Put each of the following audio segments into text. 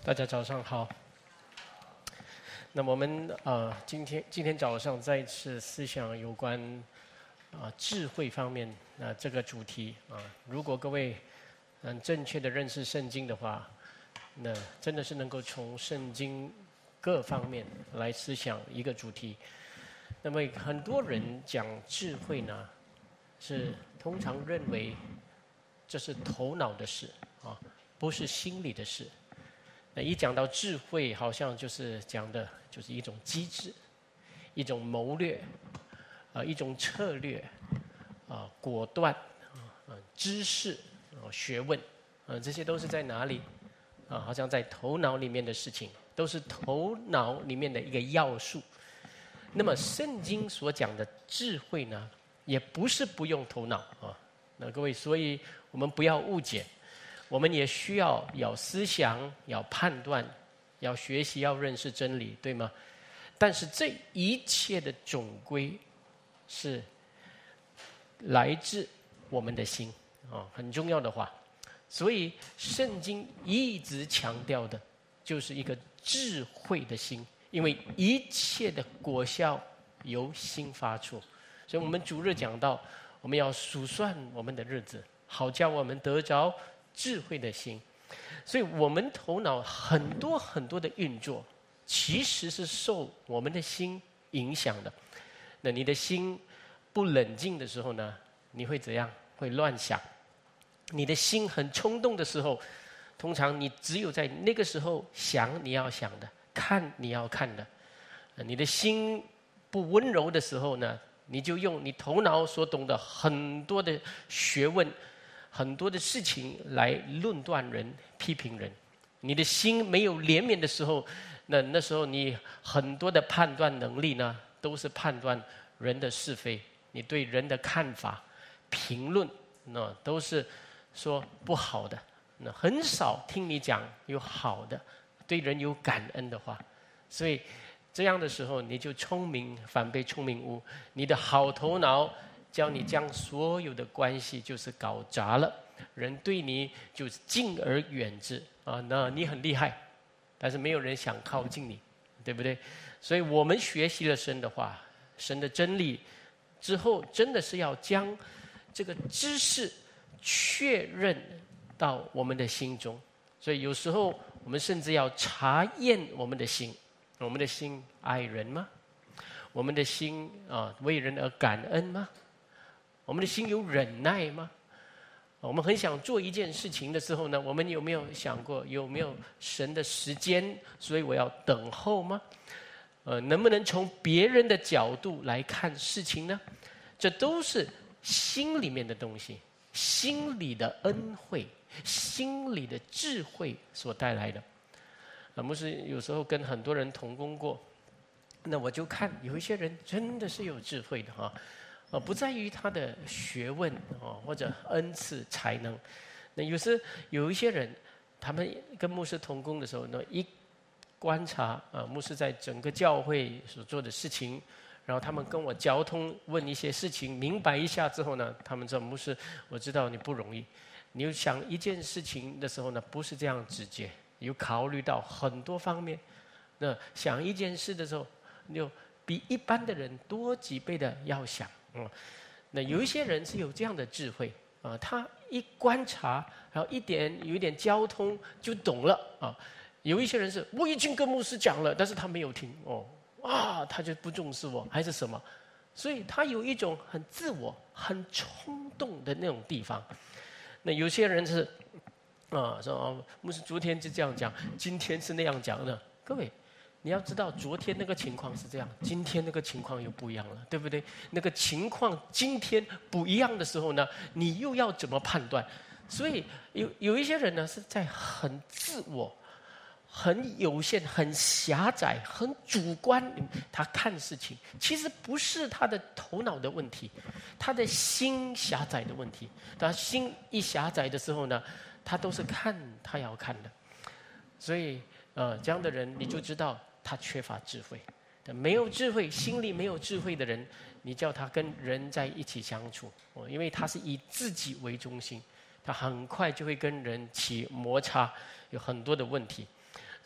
大家早上好。那我们今天早上再次思想有关智慧方面这个主题如果各位正确的认识圣经的话，那真的是能够从圣经各方面来思想一个主题。那么很多人讲智慧呢，是通常认为这是头脑的事不是心里的事。那一讲到智慧，好像就是讲的就是一种机智、一种谋略一种策略果断知识学问这些都是在哪里好像在头脑里面的事情，都是头脑里面的一个要素。那么圣经所讲的智慧呢，也不是不用头脑那各位，所以我们不要误解，我们也需要有思想，要判断，要学习，要认识真理，对吗？但是这一切的总归是来自我们的心很重要的话。所以圣经一直强调的就是一个智慧的心，因为一切的果效由心发出。所以我们主日讲到，我们要数算我们的日子，好叫我们得着智慧的心。所以我们头脑很多很多的运作，其实是受我们的心影响的。那你的心不冷静的时候呢，你会怎样？会乱想。你的心很冲动的时候，通常你只有在那个时候想你要想的，看你要看的。你的心不温柔的时候呢，你就用你头脑所懂的很多的学问，很多的事情来论断人、批评人。你的心没有怜悯的时候，那时候你很多的判断能力呢，都是判断人的是非。你对人的看法、评论，那都是说不好的。那很少听你讲有好的，对人有感恩的话。所以这样的时候，你就聪明反被聪明误。你的好头脑教你将所有的关系就是搞砸了，人对你就是敬而远之那你很厉害，但是没有人想靠近你，对不对？所以我们学习了神的话，神的真理之后，真的是要将这个知识确认到我们的心中。所以有时候我们甚至要查验我们的心，我们的心爱人吗？我们的心为人而感恩吗？我们的心有忍耐吗？我们很想做一件事情的时候呢，我们有没有想过有没有神的时间？所以我要等候吗？能不能从别人的角度来看事情呢？这都是心里面的东西，心里的恩惠，心里的智慧所带来的。牧师有时候跟很多人同工过，那我就看有一些人真的是有智慧的不在于他的学问或者恩赐才能。那有一些人，他们跟牧师同工的时候呢，一观察牧师在整个教会所做的事情，然后他们跟我交通，问一些事情，明白一下之后呢，他们说牧师，我知道你不容易，你有想一件事情的时候呢，不是这样直接，有考虑到很多方面。那想一件事的时候，你就比一般的人多几倍的要想那有一些人是有这样的智慧他一观察，然后有一点交通就懂了有一些人是我已经跟牧师讲了，但是他没有听他就不重视我还是什么，所以他有一种很自我、很冲动的那种地方。那有些人是说牧师昨天就这样讲，今天是那样讲的。各位，你要知道，昨天那个情况是这样，今天那个情况又不一样了，对不对？那个情况今天不一样的时候呢，你又要怎么判断？所以有一些人呢是在很自我、很有限、很狭窄、很主观，他看事情其实不是他的头脑的问题，他的心狭窄的问题。他心一狭窄的时候呢，他都是看他要看的。所以这样的人你就知道他缺乏智慧。没有智慧，心里没有智慧的人，你叫他跟人在一起相处因为他是以自己为中心，他很快就会跟人起摩擦，有很多的问题。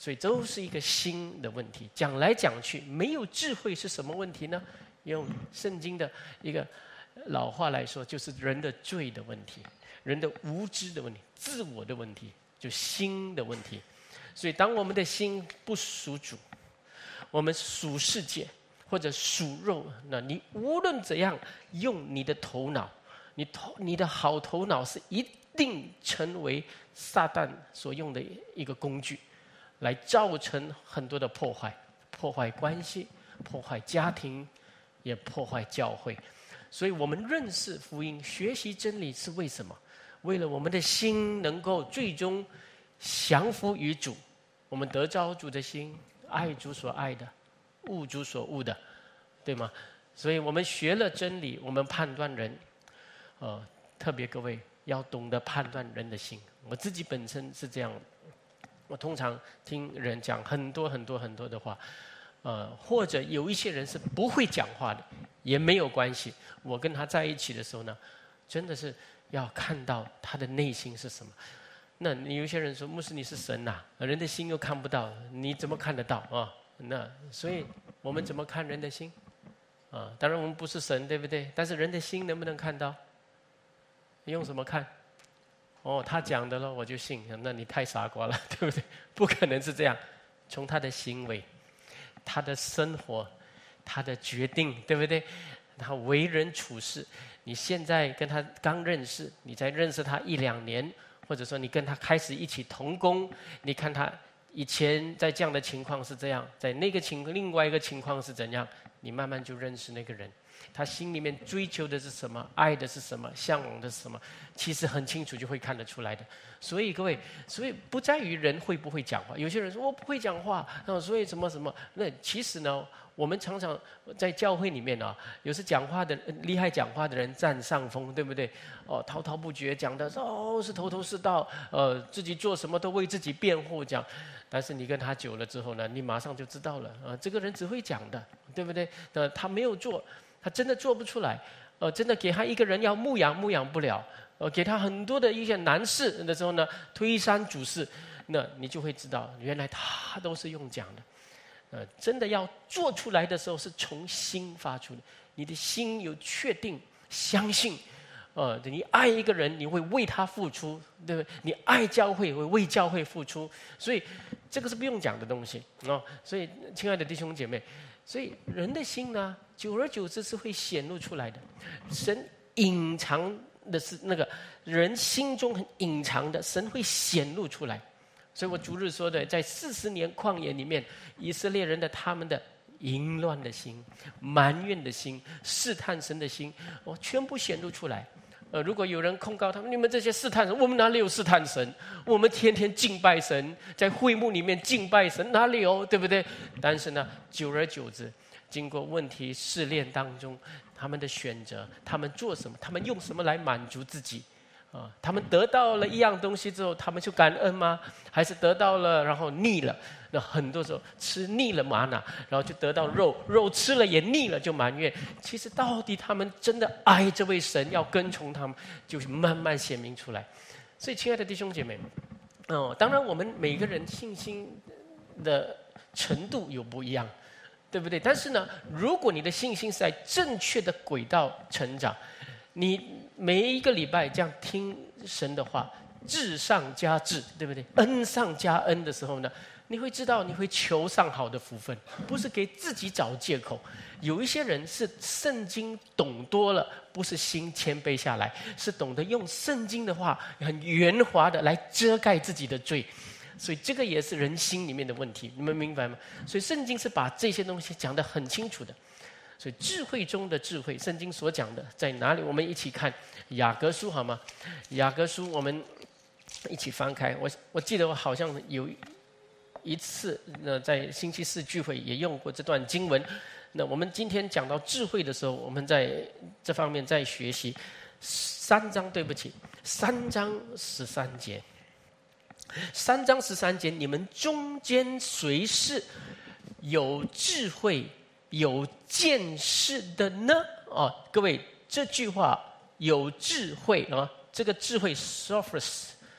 所以都是一个心的问题。讲来讲去，没有智慧是什么问题呢？用圣经的一个老话来说，就是人的罪的问题，人的无知的问题，自我的问题，就心的问题。所以当我们的心不属主，我们属世界或者属肉，那你无论怎样用你的头脑，你的好头脑是一定成为撒旦所用的一个工具，来造成很多的破坏，破坏关系，破坏家庭，也破坏教会。所以我们认识福音，学习真理是为什么？为了我们的心能够最终降服于主，我们得着主的心，爱主所爱的，恶主所恶的，对吗？所以我们学了真理，我们判断人，特别各位要懂得判断人的心。我自己本身是这样，我通常听人讲很多很多很多的话，或者有一些人是不会讲话的，也没有关系。我跟他在一起的时候呢，真的是要看到他的内心是什么。那有些人说，牧师你是神呐，人的心又看不到，你怎么看得到啊？那所以我们怎么看人的心？当然我们不是神，对不对？但是人的心能不能看到？用什么看？他讲的了我就信，那你太傻瓜了，对不对？不可能是这样。从他的行为，他的生活，他的决定，对不对？他为人处事，你现在跟他刚认识，你才认识他1-2年，或者说你跟他开始一起同工，你看他以前在这样的情况是这样，在那个另外一个情况是怎样，你慢慢就认识那个人，他心里面追求的是什么，爱的是什么，向往的是什么，其实很清楚就会看得出来的。所以各位，所以不在于人会不会讲话。有些人说我不会讲话，所以什么什么。那其实呢，我们常常在教会里面啊，有时讲话的厉害讲话的人占上风，对不对？滔滔不绝讲的是头头是道，自己做什么都为自己辩护讲。但是你跟他久了之后呢，你马上就知道了，这个人只会讲的，对不对？他没有做，他真的做不出来。真的给他一个人要牧养，牧养不了。给他很多的一些难事的时候呢，推三阻四，那你就会知道，原来他都是用讲的。真的要做出来的时候，是从心发出的。你的心有确定，相信，你爱一个人，你会为他付出，对不对？你爱教会，会为教会付出，所以这个是不用讲的东西所以，亲爱的弟兄姐妹，所以人的心呢，久而久之是会显露出来的。神隐藏的是那个人心中很隐藏的，神会显露出来。所以我逐日说的，在40年旷野里面，以色列人的他们的淫乱的心、埋怨的心、试探神的心，全部显露出来。如果有人控告他们，你们这些试探神，我们哪里有试探神？我们天天敬拜神，在会幕里面敬拜神，哪里有？对不对？但是呢，久而久之，经过问题试炼当中，他们的选择，他们做什么，他们用什么来满足自己？他们得到了一样东西之后，他们就感恩吗？还是得到了然后腻了？那很多时候吃腻了玛瑙，然后就得到肉，肉吃了也腻了，就埋怨。其实到底他们真的爱这位神，要跟从他们，就慢慢显明出来。所以，亲爱的弟兄姐妹，当然我们每个人信心的程度有不一样，对不对？但是呢，如果你的信心是在正确的轨道成长，你每一个礼拜这样听神的话，智上加智，对不对？恩上加恩的时候呢，你会知道你会求上好的福分，不是给自己找借口。有一些人是圣经懂多了，不是心谦卑下来，是懂得用圣经的话很圆滑的来遮盖自己的罪。所以这个也是人心里面的问题，你们明白吗？所以圣经是把这些东西讲得很清楚的。所以智慧中的智慧，圣经所讲的在哪里？我们一起看雅各书好吗？雅各书我们一起翻开。我记得我好像有一次在星期4聚会也用过这段经文。那我们今天讲到智慧的时候，我们在这方面再学习3章13节。3章13节，你们中间谁是有智慧有见识的呢？各位，这句话有智慧这个智慧 sophros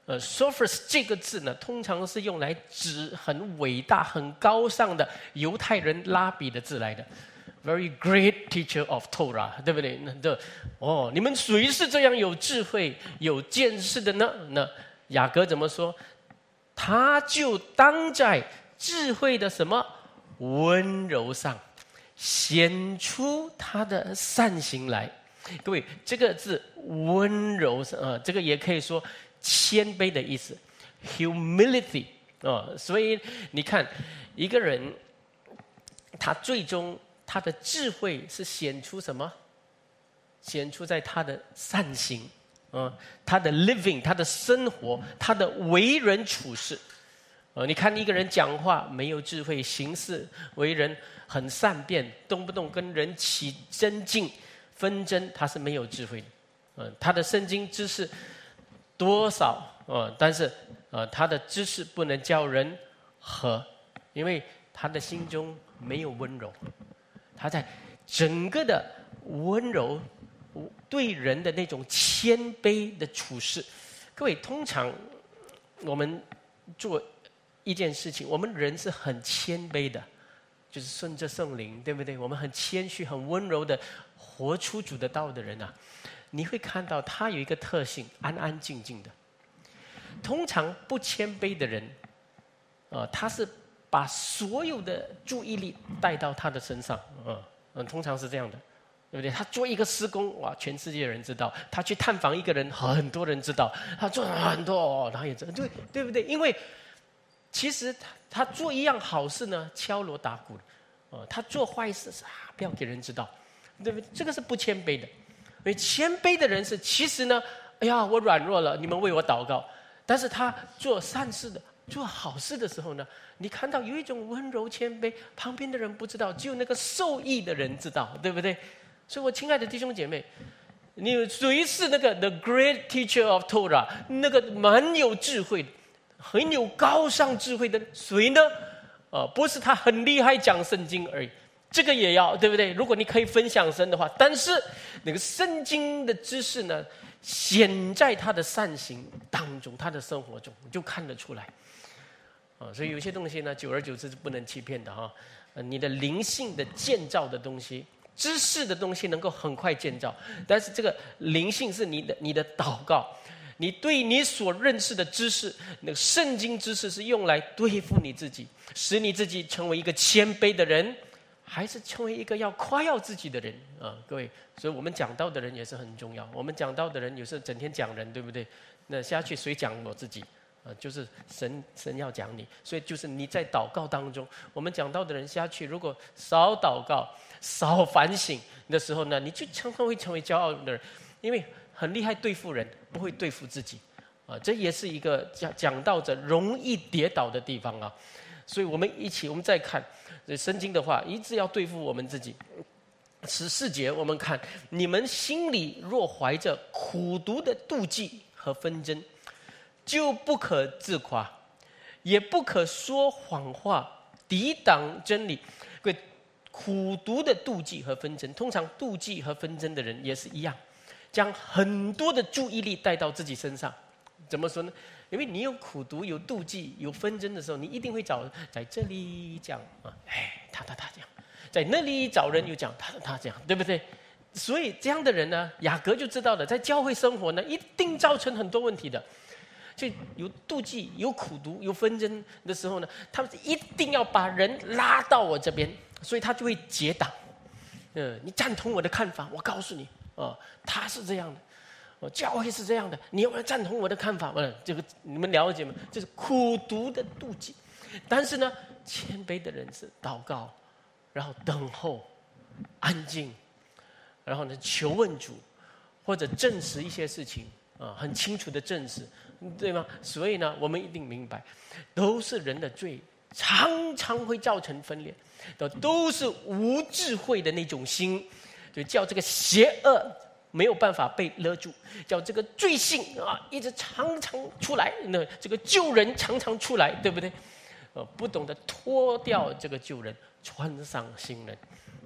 Sophos 这个字呢，通常是用来指很伟大、很高尚的犹太人拉比的字来的。Very great teacher of Torah， 对不对？你们谁是这样有智慧、有见识的呢？那雅各怎么说？他就当在智慧的什么温柔上，显出他的善行来。各位，这个字温柔，这个也可以说谦卑的意思 ，humility 所以你看，一个人他最终他的智慧是显出什么？显出在他的善行，他的 living， 他的生活，他的为人处事。你看一个人讲话没有智慧，行事为人很善变，动不动跟人起争竞、纷争，他是没有智慧的。他的圣经知识多少但是他的知识不能叫人和，因为他的心中没有温柔。他在整个的温柔对人的那种谦卑的处事。各位，通常我们做一件事情，我们人是很谦卑的，就是顺着圣灵，对不对？我们很谦虚、很温柔的活出主的道的人啊，你会看到他有一个特性，安安静静的。通常不谦卑的人他是把所有的注意力带到他的身上，通常是这样的，对不对？他做一个施工，哇，全世界人知道；他去探访一个人，很多人知道；他做很多，他也知道，对不对？因为其实他做一样好事呢，敲锣打鼓的，他做坏事不要给人知道，对不对？这个是不谦卑的。因为谦卑的人是，其实呢，哎呀，我软弱了，你们为我祷告。但是他做善事的、做好事的时候呢，你看到有一种温柔谦卑，旁边的人不知道，只有那个受益的人知道，对不对？所以我亲爱的弟兄姐妹，你谁是那个 The Great Teacher of Torah， 那个蛮有智慧的、很有高尚智慧的谁呢？不是他很厉害讲圣经而已，这个也要，对不对？如果你可以分享神的话，但是那个圣经的知识呢，显在他的善行当中，他的生活中就看得出来。所以有些东西呢，久而久之是不能欺骗的你的灵性的建造的东西，知识的东西能够很快建造，但是这个灵性是你的祷告，你对你所认识的知识，那个圣经知识是用来对付你自己，使你自己成为一个谦卑的人，还是成为一个要夸耀自己的人各位，所以我们讲道的人也是很重要。我们讲道的人有时候整天讲人，对不对？那下去谁讲我自己？就是神要讲你，所以就是你在祷告当中，我们讲道的人下去，如果少祷告、少反省的时候呢，你就常常会成为骄傲的人，因为很厉害对付人，不会对付自己这也是一个讲道者容易跌倒的地方所以我们再看圣经的话，一直要对付我们自己。14节我们看，你们心里若怀着苦毒的妒忌和纷争，就不可自夸，也不可说谎话，抵挡真理。苦毒的妒忌和纷争，通常妒忌和纷争的人也是一样，将很多的注意力带到自己身上。怎么说呢？因为你有苦毒、有妒忌、有纷争的时候，你一定会找在这里讲他讲，在那里找人又讲他讲，对不对？所以这样的人呢，雅各就知道了，在教会生活呢，一定造成很多问题的。就有妒忌、有苦毒、有纷争的时候呢，他们一定要把人拉到我这边，所以他就会结党。你赞同我的看法，我告诉你，他是这样的，教会是这样的，你有没有赞同我的看法？这个你们了解吗？这是苦毒的妒忌。但是呢，谦卑的人是祷告，然后等候，安静，然后呢求问主，或者证实一些事情很清楚的证实。对吗？所以呢，我们一定明白，都是人的罪，常常会造成分裂，都是无智慧的那种心，就叫这个邪恶没有办法被勒住，叫这个罪性一直常常出来，那这个旧人常常出来，对不对？不懂得脱掉这个旧人，穿上新人。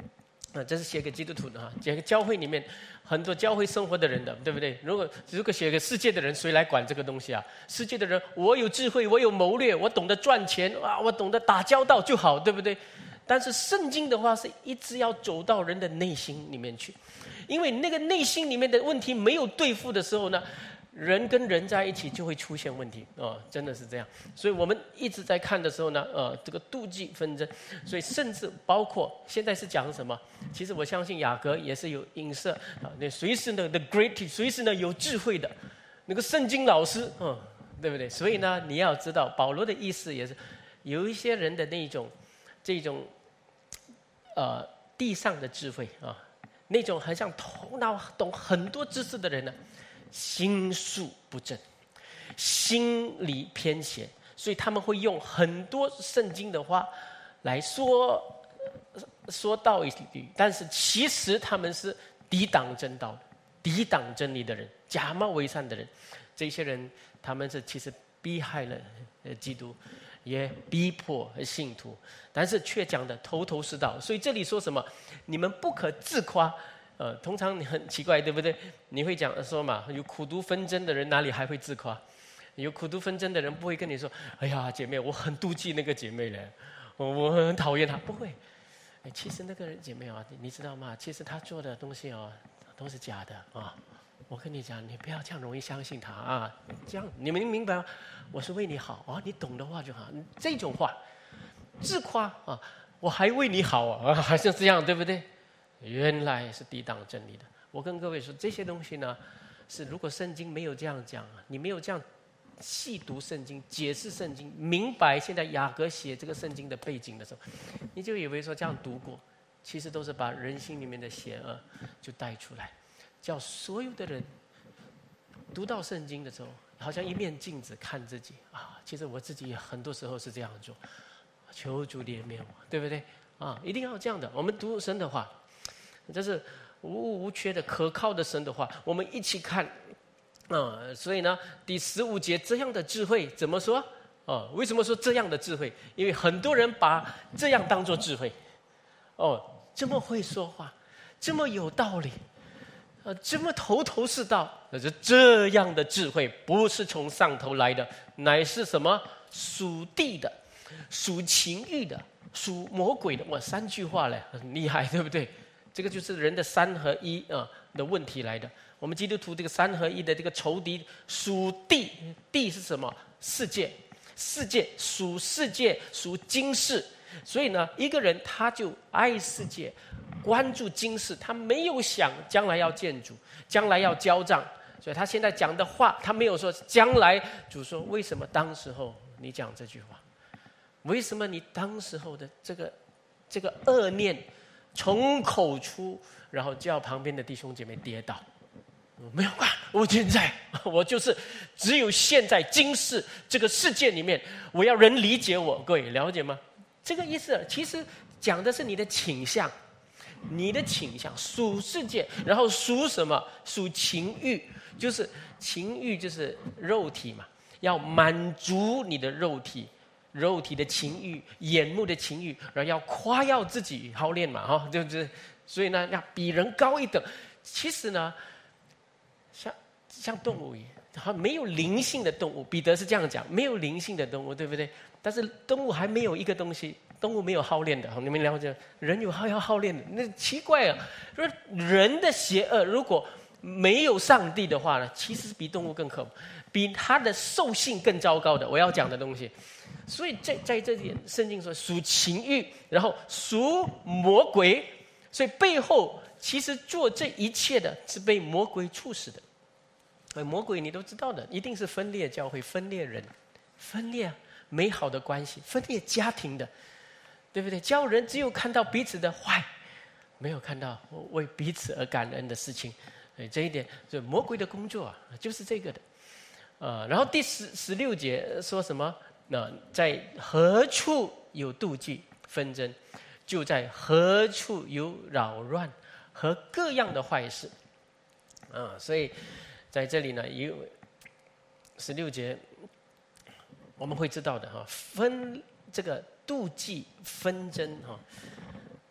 这是写给基督徒的写给教会里面很多教会生活的人的，对不对？如果写给世界的人，谁来管这个东西啊？世界的人，我有智慧，我有谋略，我懂得赚钱我懂得打交道就好，对不对？但是圣经的话是一直要走到人的内心里面去，因为那个内心里面的问题没有对付的时候呢，人跟人在一起就会出现问题真的是这样。所以我们一直在看的时候呢，这个妒忌纷争，所以甚至包括现在是讲什么？其实我相信雅各也是有影射那谁是呢 the great， 谁是呢有智慧的那个圣经老师对不对？所以呢，你要知道保罗的意思也是有一些人的这种地上的智慧那种很像头脑懂很多知识的人呢，心术不正，心理偏斜，所以他们会用很多圣经的话来说道理，但是其实他们是抵挡真道的，抵挡真理的人，假冒为善的人。这些人他们是其实逼害了基督，也逼迫信徒，但是却讲的头头是道。所以这里说什么？你们不可自夸。通常你很奇怪，对不对？你会讲说嘛，有苦毒纷争的人哪里还会自夸？有苦毒纷争的人不会跟你说：“哎呀，姐妹，我很妒忌那个姐妹嘞，我很讨厌她。”不会。其实那个姐妹你知道吗？其实她做的东西都是假的我跟你讲，你不要这样容易相信她这样你们明白吗？我是为你好你懂的话就好。这种话，自夸我还为你好还是这样，对不对？原来是抵挡真理的。我跟各位说，这些东西呢，是如果圣经没有这样讲你没有这样细读圣经、解释圣经，明白现在雅各写这个圣经的背景的时候，你就以为说这样读过，其实都是把人心里面的邪恶就带出来，叫所有的人读到圣经的时候，好像一面镜子看自己其实我自己很多时候是这样做，求主怜悯我，对不对一定要这样的。我们读神的话，这是无误无缺的可靠的神的话，我们一起看所以呢，第15节这样的智慧怎么说为什么说这样的智慧？因为很多人把这样当作智慧这么会说话，这么有道理这么头头是道，这样的智慧不是从上头来的，乃是什么？属地的，属情欲的，属魔鬼的。3句话嘞，很厉害，对不对？这个就是人的三合一的问题来的。我们基督徒这个三合一的这个仇敌属地，地是什么？世界，世界属世界，属今世。所以呢，一个人他就爱世界，关注今世，他没有想将来要见主，将来要交账。所以他现在讲的话，他没有说将来。主说：为什么当时候你讲这句话？为什么你当时候的这个恶念从口出，然后叫旁边的弟兄姐妹跌倒？没有关，我现在我就是只有现在今世这个世界里面，我要人理解我。各位了解吗？这个意思其实讲的是你的倾向，你的倾向属世界，然后属什么？属情欲，就是情欲就是肉体嘛，要满足你的肉体的情欲，眼目的情欲，然后要夸耀自己好练嘛对不对？所以呢，要比人高一等。其实呢，像动物一样，没有灵性的动物，彼得是这样讲，没有灵性的动物，对不对？但是动物还没有一个东西，动物没有好练的，你们了解？人有好练的，那奇怪说人的邪恶如果没有上帝的话呢，其实比动物更可怕，比他的兽性更糟糕的。我要讲的东西，所以在这点，圣经说属情欲，然后属魔鬼，所以背后其实做这一切的是被魔鬼促使的。魔鬼你都知道的，一定是分裂教会、分裂人、分裂美好的关系、分裂家庭的，对不对？教人只有看到彼此的坏，没有看到为彼此而感恩的事情。这一点，就魔鬼的工作就是这个的。然后第16节说什么？在何处有妒忌纷争，就在何处有扰乱和各样的坏事。所以在这里呢，有16节我们会知道的这个妒忌纷争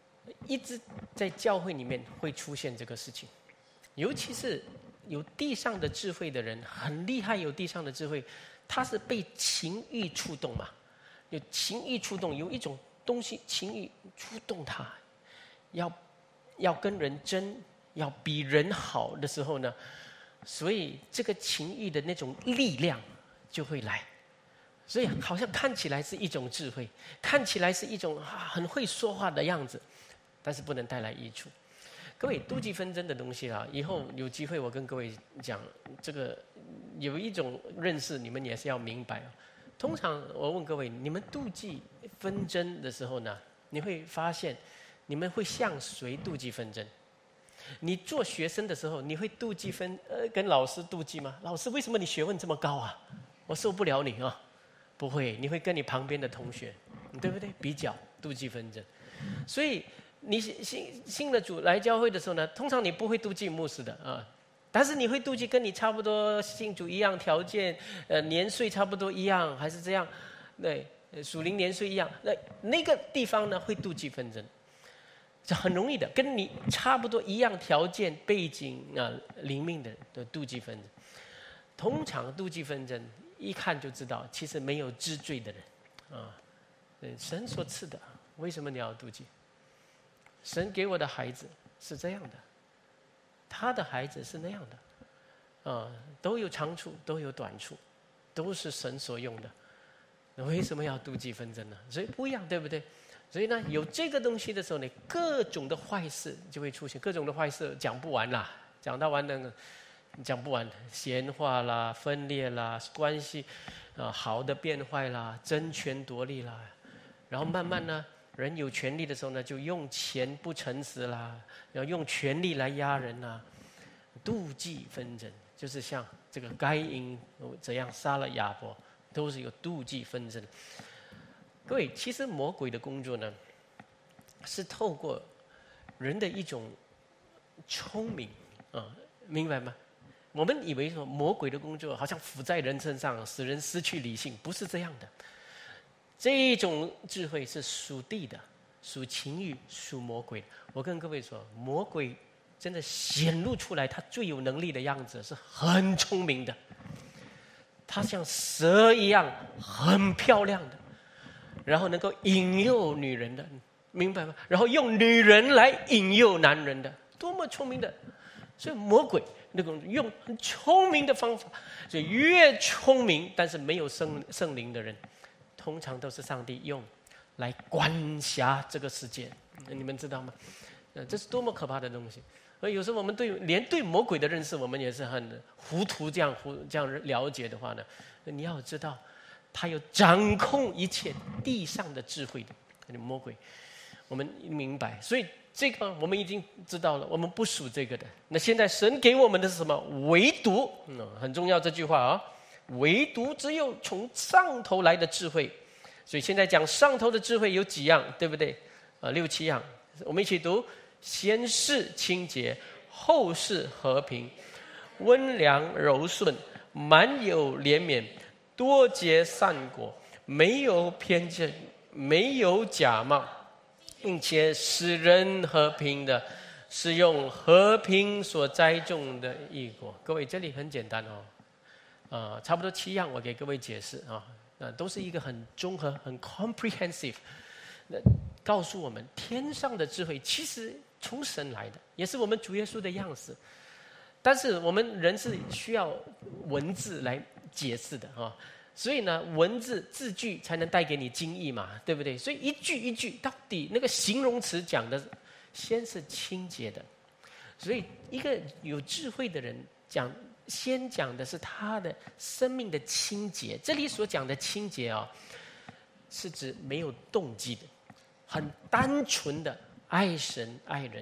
一直在教会里面会出现这个事情，尤其是有地上的智慧的人，很厉害，有地上的智慧，他是被情欲触动嘛，有情欲触动，有一种东西情欲触动他，要跟人争，要比人好的时候呢，所以这个情欲的那种力量就会来。所以好像看起来是一种智慧，看起来是一种很会说话的样子，但是不能带来益处。各位，妒忌纷争的东西以后有机会我跟各位讲，这个有一种认识，你们也是要明白。通常我问各位，你们妒忌纷争的时候呢，你会发现你们会向谁妒忌纷争？你做学生的时候，你会妒忌跟老师妒忌吗？老师，为什么你学问这么高啊？我受不了你啊！不会，你会跟你旁边的同学，对不对？比较妒忌纷争。所以你信了主来教会的时候呢，通常你不会妒忌牧师的啊，但是你会妒忌跟你差不多信主一样条件，年岁差不多一样，还是这样，对，属灵年岁一样，那个地方呢会妒忌纷争，这很容易的，跟你差不多一样条件、背景灵命的妒忌纷争。通常妒忌纷争一看就知道，其实没有知罪的人啊，神所赐的，为什么你要妒忌？神给我的孩子是这样的，他的孩子是那样的，都有长处，都有短处，都是神所用的，为什么要妒忌纷争呢？所以不一样，对不对？所以呢，有这个东西的时候呢，各种的坏事就会出现，各种的坏事讲不完啦，讲到完的。讲不完，闲话啦，分裂啦，关系好的变坏啦，争权夺利啦，然后慢慢呢，人有权利的时候呢，就用钱不诚实啦，要用权力来压人啦，妒忌纷争，就是像这个该隐怎样杀了亚伯，都是有妒忌纷争。各位，其实魔鬼的工作呢，是透过人的一种聪明明白吗？我们以为说魔鬼的工作好像附在人身上，使人失去理性，不是这样的。这种智慧是属地的，属情欲，属魔鬼。我跟各位说，魔鬼真的显露出来他最有能力的样子，是很聪明的。他像蛇一样，很漂亮的，然后能够引诱女人的，明白吗？然后用女人来引诱男人的，多么聪明的！所以魔鬼那种用很聪明的方法，所以越聪明但是没有圣灵的人，通常都是上帝用来管辖这个世界。你们知道吗？这是多么可怕的东西！而有时候我们连对魔鬼的认识，我们也是很糊涂，这样了解的话呢，你要知道，他有掌控一切地上的智慧的魔鬼，我们明白。所以这个我们已经知道了，我们不属这个的。那现在神给我们的是什么？唯独很重要这句话啊，唯独只有从上头来的智慧。所以现在讲上头的智慧有几样，对不对？6、7样，我们一起读：先是清洁，后是和平，温良柔顺，满有怜悯，多结善果，没有偏见，没有假冒，并且使人和平的，是用和平所栽种的义果。各位，这里很简单差不多7样，我给各位解释都是一个很综合、很 comprehensive， 告诉我们天上的智慧其实从神来的，也是我们主耶稣的样式。但是我们人是需要文字来解释的所以呢，文字字句才能带给你经义嘛，对不对？所以一句一句，到底那个形容词讲的，先是清洁的。所以一个有智慧的人先讲的是他的生命的清洁。这里所讲的清洁是指没有动机的，很单纯的爱神爱人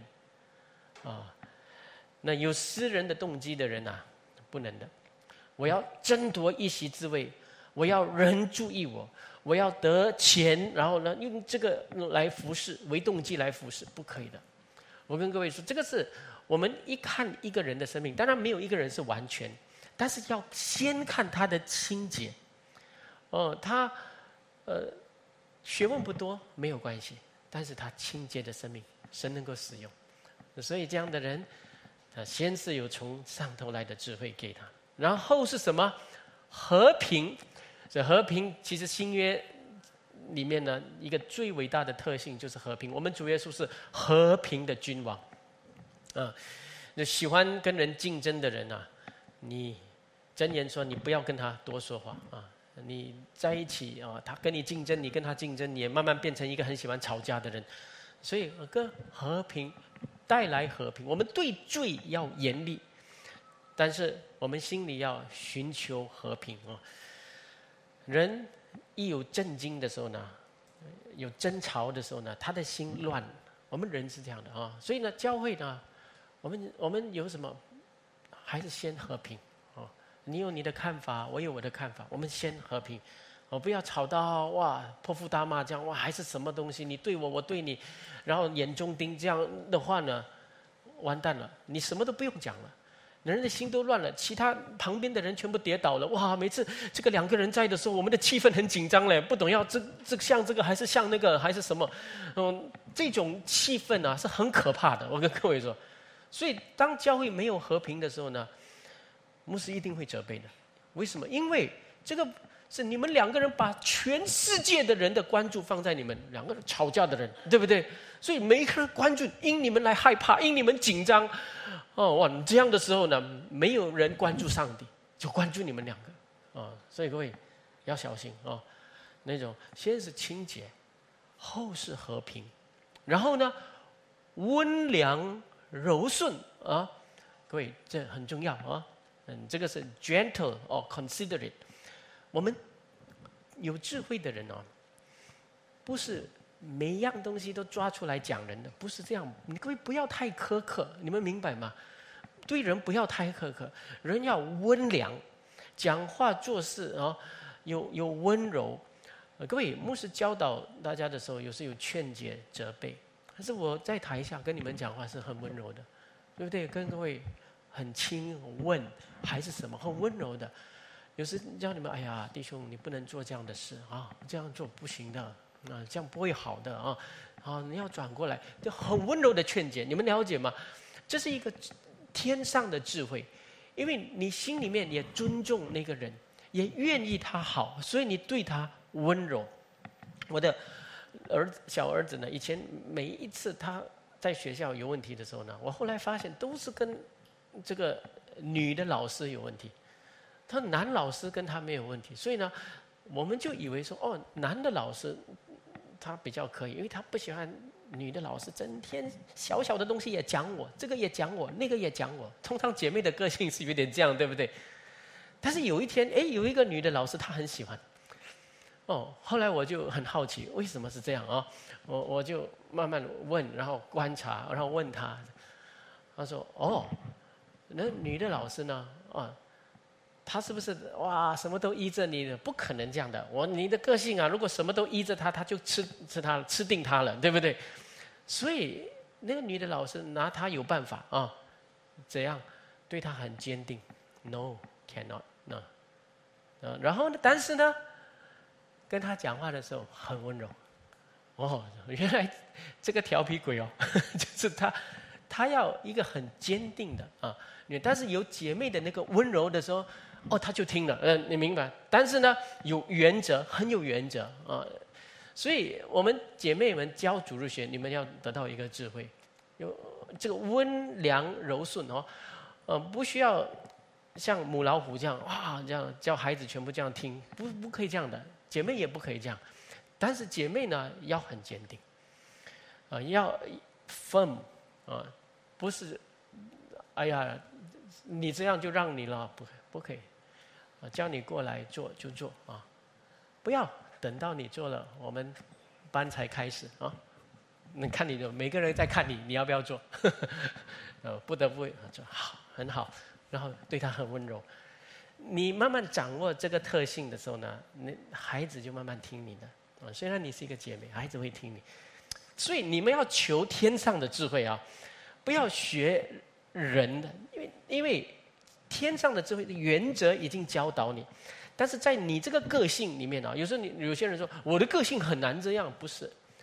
那有私人的动机的人不能的。我要争夺一席之位，我要人注意我要得钱，然后呢用这个来服侍，为动机来服侍，不可以的。我跟各位说，这个是我们一看一个人的生命，当然没有一个人是完全，但是要先看他的清洁他学问不多没有关系，但是他清洁的生命神能够使用。所以这样的人，先是有从上头来的智慧给他，然后是什么？和平。这和平其实新约里面呢，一个最伟大的特性就是和平。我们主耶稣是和平的君王，喜欢跟人竞争的人啊，你箴言说你不要跟他多说话啊。你在一起啊，他跟你竞争，你跟他竞争，你也慢慢变成一个很喜欢吵架的人。所以跟和平带来和平，我们对罪要严厉，但是我们心里要寻求和平啊。人一有震惊的时候呢，有争吵的时候呢，他的心乱。我们人是这样的啊，所以呢，教会呢，我们有什么，还是先和平啊。你有你的看法，我有我的看法，我们先和平，不要吵到哇泼妇打骂这样，哇还是什么东西，你对我，我对你，然后眼中钉，这样的话呢，完蛋了，你什么都不用讲了。人的心都乱了，其他旁边的人全部跌倒了。哇！每次这个两个人在的时候，我们的气氛很紧张嘞，不懂要这像这个还是像那个还是什么？这种气氛啊是很可怕的。我跟各位说，所以当教会没有和平的时候呢，牧师一定会责备的。为什么？因为这个是你们两个人把全世界的人的关注放在你们两个人吵架的人，对不对？所以每一个人关注，因你们来害怕，因你们紧张。哇！这样的时候呢，没有人关注上帝，就关注你们两个所以各位要小心那种先是清洁，后是和平，然后呢，温良柔顺各位这很重要这个是 gentle or considerate。我们有智慧的人不是每一样东西都抓出来讲人的，不是这样。你各位不要太苛刻，你们明白吗？对人不要太苛刻，人要温良，讲话做事有温柔。各位，牧师教导大家的时候，有时有劝解、责备，可是我在台下跟你们讲话是很温柔的，对不对？跟各位很亲问还是什么，很温柔的。有时叫你们，哎呀，弟兄，你不能做这样的事这样做不行的。这样不会好的你要转过来，就很温柔的劝解，你们了解吗？这是一个天上的智慧，因为你心里面也尊重那个人，也愿意他好，所以你对他温柔。我的小儿子呢，以前每一次他在学校有问题的时候呢，我后来发现都是跟这个女的老师有问题，他男老师跟他没有问题，所以呢，我们就以为说男的老师他比较可以，因为他不喜欢女的老师整天小小的东西也讲我，这个也讲我，那个也讲我。通常姐妹的个性是有点这样，对不对？但是有一天，有一个女的老师她很喜欢，后来我就很好奇为什么是这样我就慢慢问，然后观察，然后问她，她说那女的老师呢他是不是哇什么都依着你的？不可能这样的。你的个性如果什么都依着他，他就吃定他了，对不对？所以那个女的老师拿他有办法怎样对他很坚定 ，No cannot no，然后呢，但是呢，跟他讲话的时候很温柔。原来这个调皮鬼就是他要一个很坚定的但是有姐妹的那个温柔的时候。他就听了，你明白？但是呢，有原则，很有原则所以我们姐妹们教主日学，你们要得到一个智慧，有这个温良柔顺不需要像母老虎这样这样教孩子全部这样听，不可以这样的，姐妹也不可以这样。但是姐妹呢，要很坚定要 firm 不是哎呀，你这样就让你了，不可以。叫你过来做就做不要等到你做了，我们班才开始你看你的每个人在看你要不要做？不得不做好，很好，然后对他很温柔。你慢慢掌握这个特性的时候呢，孩子就慢慢听你的虽然你是一个姐妹，孩子会听你。所以你们要求天上的智慧不要学人的，因为天上的智慧的原则已经教导你，但是在你这个个性里面有时候有些人说我的个性很难这样，不是，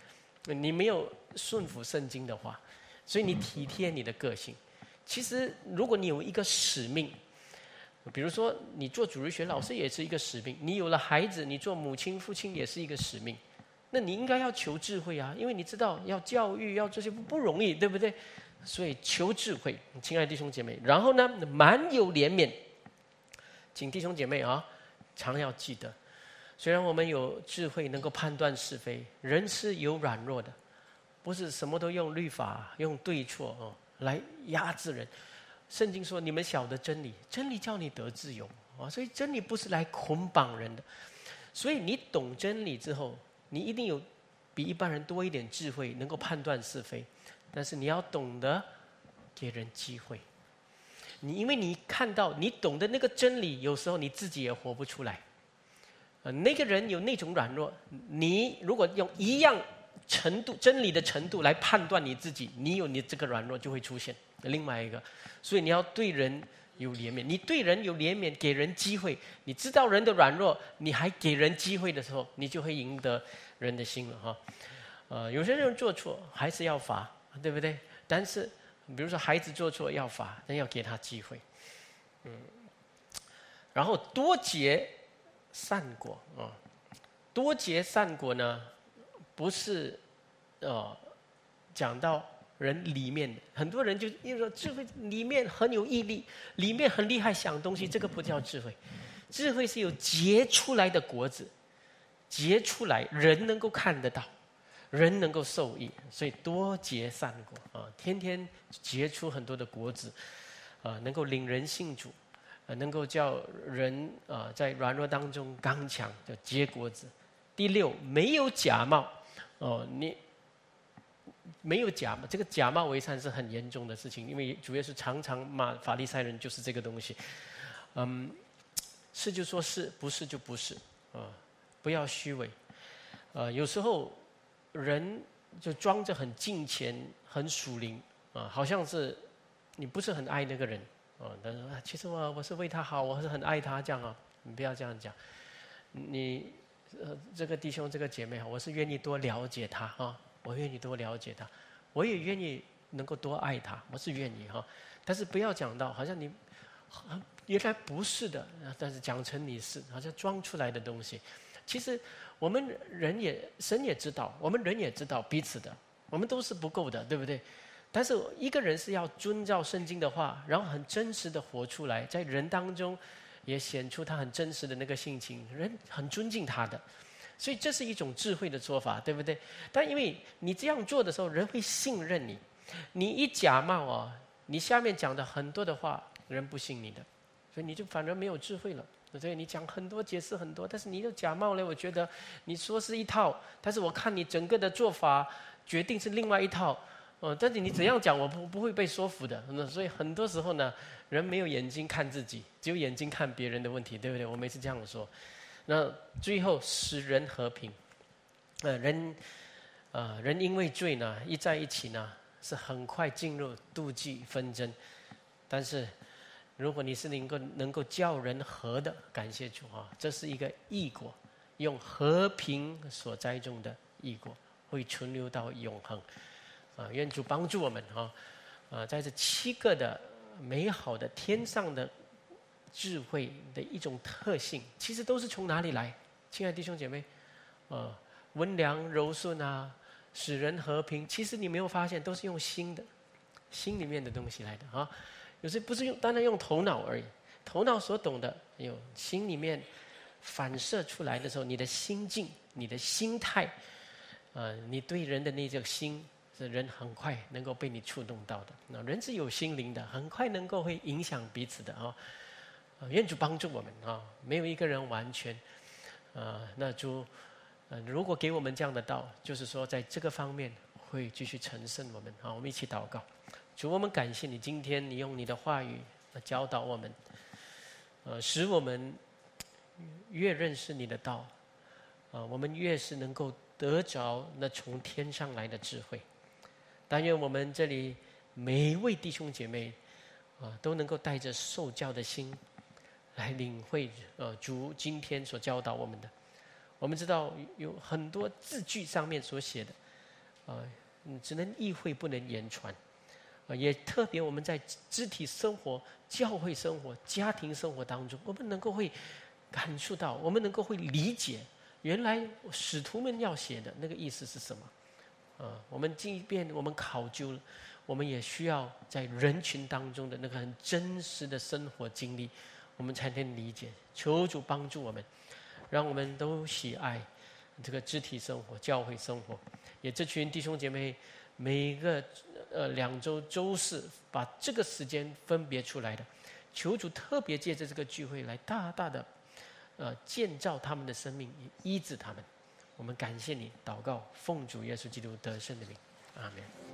你没有顺服圣经的话，所以你体贴你的个性。其实，如果你有一个使命，比如说你做主日学老师也是一个使命，你有了孩子，你做母亲、父亲也是一个使命。那你应该要求智慧啊，因为你知道要教育要这些不容易，对不对？所以求智慧，亲爱的弟兄姐妹。然后呢，满有怜悯，请弟兄姐妹啊，常要记得，虽然我们有智慧能够判断是非，人是有软弱的，不是什么都用律法、用对错来压制人。圣经说：“你们晓得真理，真理叫你得自由啊！”所以真理不是来捆绑人的。所以你懂真理之后，你一定有比一般人多一点智慧，能够判断是非。但是你要懂得给人机会。因为你看到你懂得那个真理，有时候你自己也活不出来。那个人有那种软弱，你如果用一样程度真理的程度来判断你自己，你这个软弱就会出现另外一个。所以你要对人有怜悯，你对人有怜悯，给人机会，你知道人的软弱，你还给人机会的时候，你就会赢得人的心了哈。有些人做错还是要罚，对不对？但是比如说孩子做错要罚，但要给他机会。然后多结善果啊，多结善果呢，不是讲到人里面的，很多人就因为说智慧里面很有毅力，里面很厉害想东西，这个不叫智慧。智慧是有结出来的果子，结出来人能够看得到，人能够受益，所以多结善果啊，天天结出很多的果子啊，能够领人信主，能够叫人在软弱当中刚强，叫结果子。第六，没有假冒你没有假冒，这个假冒为善是很严重的事情，因为主耶稣常常骂法利赛人就是这个东西。是就说是，不是就不是不要虚伪。有时候人就装着很敬虔、很属灵好像是你不是很爱那个人但是其实我是为他好，我是很爱他这样你不要这样讲。你这个弟兄这个姐妹我是愿意多了解他我愿意多了解他，我也愿意能够多爱他，我是愿意但是不要讲到好像你原来不是的，但是讲成你是，好像装出来的东西。其实我们神也知道，我们人也知道彼此的，我们都是不够的，对不对？但是一个人是要遵照圣经的话，然后很真实的活出来，在人当中也显出他很真实的那个性情，人很尊敬他的。所以这是一种智慧的做法，对不对？但因为你这样做的时候，人会信任你。你一假冒你下面讲的很多的话，人不信你的，所以你就反而没有智慧了。所以你讲很多，解释很多，但是你就假冒了。我觉得你说是一套，但是我看你整个的做法决定是另外一套。但是你怎样讲，我不会被说服的。所以很多时候呢，人没有眼睛看自己，只有眼睛看别人的问题，对不对？我每次这样说。那最后使人和平，人因为罪呢，一在一起呢，是很快进入妒忌纷争。但是如果你是能够叫人和的，感谢主这是一个义果，用和平所栽种的义果，会存留到永恒。愿主帮助我们在这7个的美好的天上的智慧的一种特性，其实都是从哪里来？亲爱的弟兄姐妹，温良柔顺使人和平，其实你没有发现，都是用心里面的东西来的有些不是单单用头脑而已，头脑所懂的，有心里面反射出来的时候，你的心境、你的心态，你对人的那个心，是人很快能够被你触动到的。人是有心灵的，很快能够会影响彼此的愿主帮助我们没有一个人完全那主如果给我们这样的道，就是说在这个方面会继续成圣我们我们一起祷告。主，我们感谢你，今天你用你的话语教导我们使我们越认识你的道我们越是能够得着那从天上来的智慧。但愿我们这里每一位弟兄姐妹都能够带着受教的心来领会主今天所教导我们的。我们知道有很多字句上面所写的只能意会不能言传。也特别我们在肢体生活、教会生活、家庭生活当中，我们能够会感受到，我们能够会理解，原来使徒们要写的那个意思是什么。我们即便我们考究了，我们也需要在人群当中的那个很真实的生活经历，我们才能理解。求主帮助我们，让我们都喜爱这个肢体生活、教会生活。也这群弟兄姐妹，每一个2周周四把这个时间分别出来的，求主特别借着这个聚会来大大的建造他们的生命，医治他们。我们感谢你，祷告奉主耶稣基督得胜的名，阿门。